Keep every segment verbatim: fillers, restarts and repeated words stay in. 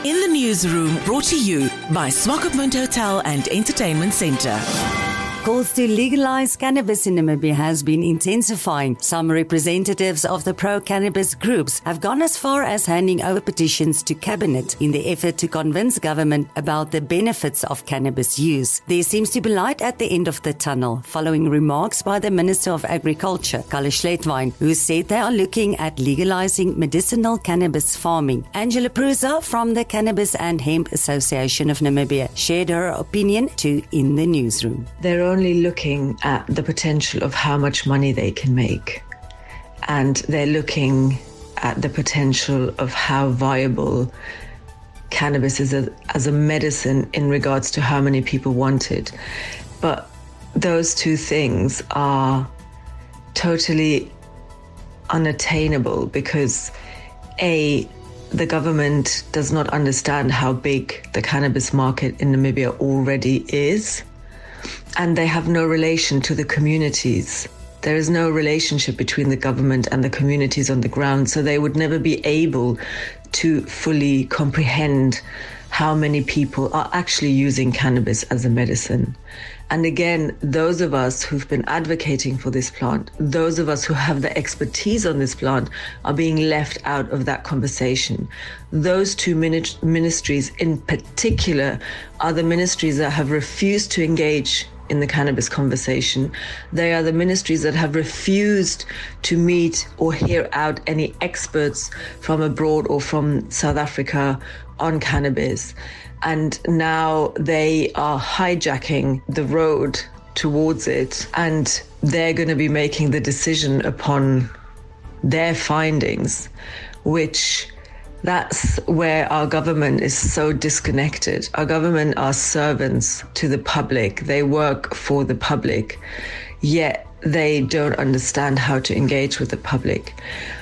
In the newsroom, brought to you by Swakopmund Hotel and Entertainment Centre. Calls to legalize cannabis in Namibia has been intensifying. Some representatives of the pro-cannabis groups have gone as far as handing over petitions to Cabinet in the effort to convince government about the benefits of cannabis use. There seems to be light at the end of the tunnel, following remarks by the Minister of Agriculture, Kalle Schlettwein, who said they are looking at legalizing medicinal cannabis farming. Angela Prusa from the Cannabis and Hemp Association of Namibia shared her opinion to In the Newsroom. They're only looking at the potential of how much money they can make, and they're looking at the potential of how viable cannabis is a, as a medicine in regards to how many people want it. But those two things are totally unattainable because A, the government does not understand how big the cannabis market in Namibia already is. And they have no relation to the communities. There is no relationship between the government and the communities on the ground, so they would never be able to fully comprehend how many people are actually using cannabis as a medicine. And again, those of us who've been advocating for this plant, those of us who have the expertise on this plant, are being left out of that conversation. Those two ministries in particular are the ministries that have refused to engage in the cannabis conversation. They are the ministries that have refused to meet or hear out any experts from abroad or from South Africa on cannabis. And now they are hijacking the road towards it, and they're going to be making the decision upon their findings, which that's where our government is so disconnected. Our government are servants to the public. They work for the public, yet they don't understand how to engage with the public.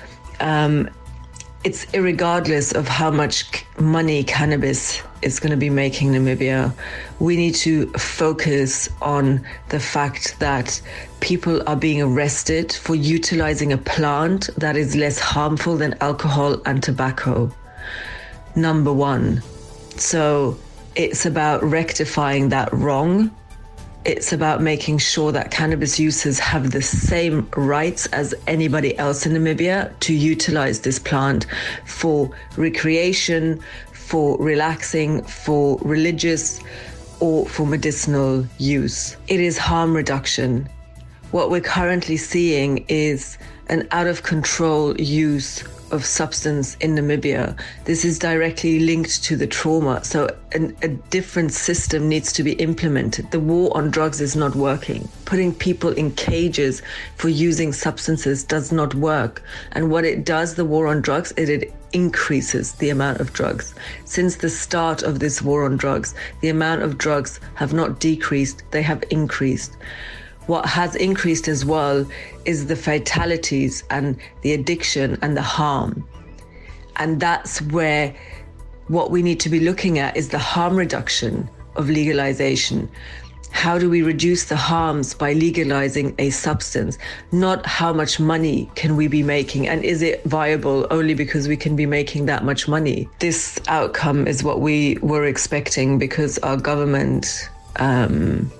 Um, it's irregardless of how much money cannabis is going to be making Namibia. We need to focus on the fact that people are being arrested for utilizing a plant that is less harmful than alcohol and tobacco. Number one. So it's about rectifying that wrong. It's about making sure that cannabis users have the same rights as anybody else in Namibia to utilize this plant for recreation, for relaxing, for religious, or for medicinal use. It is harm reduction. What we're currently seeing is an out-of-control use of substance in Namibia. This is directly linked to the trauma. So an, a different system needs to be implemented. The war on drugs is not working. Putting people in cages for using substances does not work. And what it does, the war on drugs, it, it increases the amount of drugs. Since the start of this war on drugs, the amount of drugs have not decreased, they have increased. What has increased as well is the fatalities and the addiction and the harm. And that's where what we need to be looking at is the harm reduction of legalization. How do we reduce the harms by legalizing a substance? Not how much money can we be making, and is it viable only because we can be making that much money? This outcome is what we were expecting because our government um,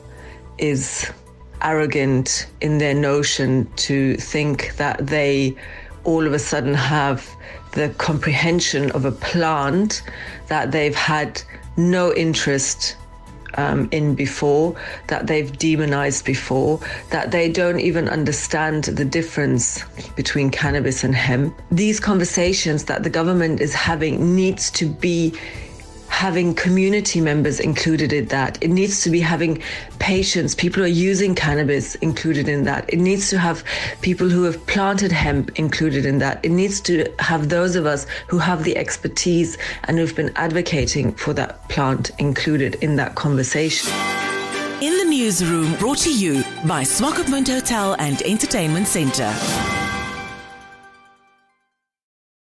is arrogant in their notion to think that they all of a sudden have the comprehension of a plant that they've had no interest um, in before, that they've demonized before, that they don't even understand the difference between cannabis and hemp. These conversations that the government is having needs to be having community members included in that. It needs to be having patients, people who are using cannabis included in that. It needs to have people who have planted hemp included in that. It needs to have those of us who have the expertise and who've been advocating for that plant included in that conversation. In the newsroom, brought to you by Swakopmund Hotel and Entertainment Centre.